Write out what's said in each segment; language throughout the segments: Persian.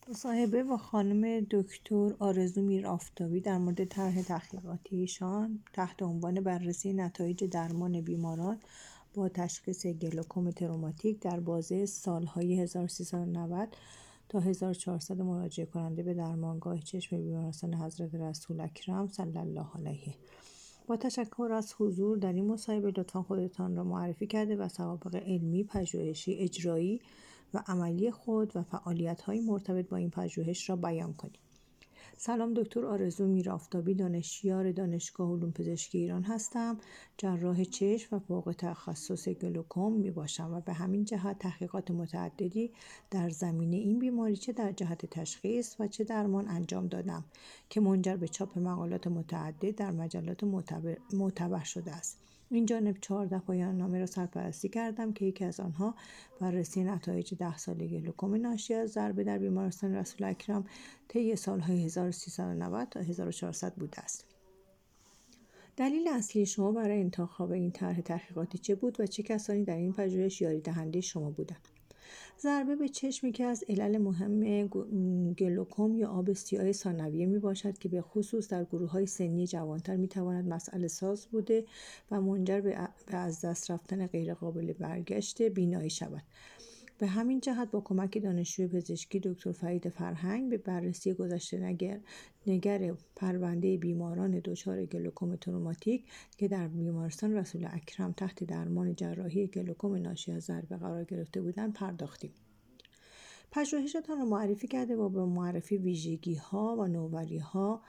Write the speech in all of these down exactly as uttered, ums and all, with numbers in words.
مصاحبه با خانم دکتر آرزو میرآفتابی در مورد طرح تحقیقاتی ایشان تحت عنوان بررسی نتایج درمان بیماران با تشخیص گلوکوم تروماتیک در بازه سالهای هزار و سیصد و نود تا هزار و چهارصد مراجعه کننده به درمانگاه چشم بیمارستان حضرت رسول اکرم صلی الله علیه. با تشکر از حضور در این مصاحبه لطفا خودتان را معرفی کرده و سوابق علمی، پژوهشی، اجرایی و عملی خود و فعالیت‌های مرتبط با این پژوهش را بیان کنید. سلام، دکتر آرزو میرآفتابی، دانشیار دانشگاه علوم پزشکی ایران هستم. جراح چشم و فوق تخصص گلوکوم می باشم و به همین جهت تحقیقات متعددی در زمینه این بیماری چه در جهت تشخیص و چه درمان انجام دادم که منجر به چاپ مقالات متعدد در مجلات معتبر, معتبر شده است. این جانب چهارده پایان نامه را سرپرستی کردم که یکی از آنها بررسی نتایج ده ساله گلوکوم ناشی از ضربه در بیمارستان رسول اکرم طی سالهای هزار و سیصد و نود تا هزار و چهارصد بوده است. دلیل اصلی شما برای انتخاب این طرح تحقیقاتی چه بود و چه کسانی در این پژوهش یاری دهنده شما بودند؟ ضربه به چشم یکی از علل مهم گلوکوم یا آب سیاه ثانویه می باشد که به خصوص در گروه‌های سنی جوانتر می تواند مسئله ساز بوده و منجر به از دست رفتن غیرقابل برگشت بینایی شود. به همین جهت با کمک دانشجوی پزشکی دکتر فرید فرهنگ به بررسی گذشته نگر, نگر پرونده بیماران دچار گلوکوم تروماتیک که در بیمارستان رسول اکرم تحت درمان جراحی گلوکوم ناشی از ضربه قرار گرفته بودند پرداختیم. پژوهشتان را معرفی کرده و با معرفی ویژگی‌ها و نوآوری‌ها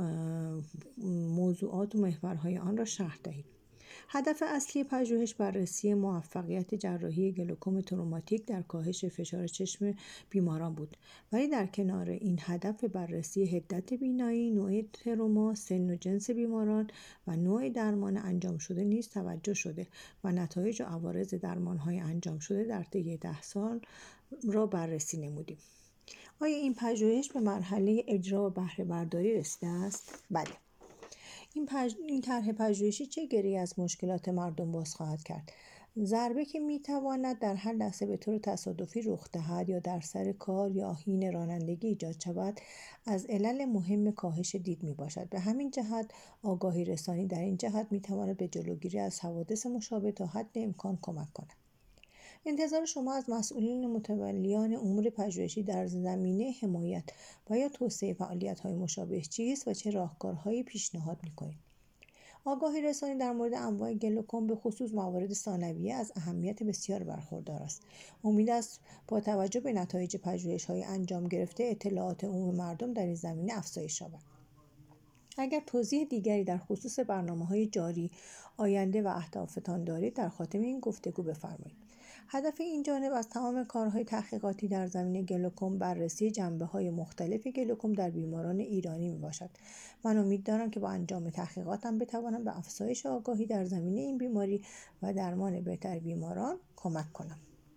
موضوعات و محورهای آن را شرح دهید. هدف اصلی پژوهش بررسی موفقیت جراحی گلوکوم تروماتیک در کاهش فشار چشم بیماران بود، ولی در کنار این هدف بررسی حدت بینایی، نوع تروما، سن و جنس بیماران و نوع درمان انجام شده نیز توجه شده و نتایج و عوارض درمان‌های انجام شده در طی ده سال را بررسی نمودیم. آیا این پژوهش به مرحله اجرا و بهره برداری رسیده است؟ بله. این, پج... این طرح پژوهشی چه گری از مشکلات مردم باز خواهد کرد؟ ضربه که میتواند در هر لحظه به طور تصادفی رخ دهد یا در سر کار یا حین رانندگی ایجاد شود، از علل مهم کاهش دید می باشد. به همین جهت آگاهی رسانی در این جهت میتواند به جلوگیری از حوادث مشابه تا حد امکان کمک کند. انتظار شما از مسئولین متولیان امور پژوهشی در زمینه حمایت و یا توسعه فعالیت‌های مشابه چیست و چه راهکارهایی پیشنهاد می‌کنید؟ آگاهی رسانی در مورد انواع گلوکوم به خصوص موارد ثانویه از اهمیت بسیار برخوردار است. امید است با توجه به نتایج پژوهش‌های انجام گرفته اطلاعات عموم مردم در این زمینه افزایش یابد. اگر توضیح دیگری در خصوص برنامه‌های جاری، آینده و اهدافتان دارید در خاتمه این گفتگو بفرمایید. هدف این جانب از تمام کارهای تحقیقاتی در زمینه گلوکوم بررسی جنبه‌های مختلف گلوکوم در بیماران ایرانی میباشد. من امید دارم که با انجام تحقیقاتم بتوانم به افزایش آگاهی در زمینه این بیماری و درمان بهتر بیماران کمک کنم.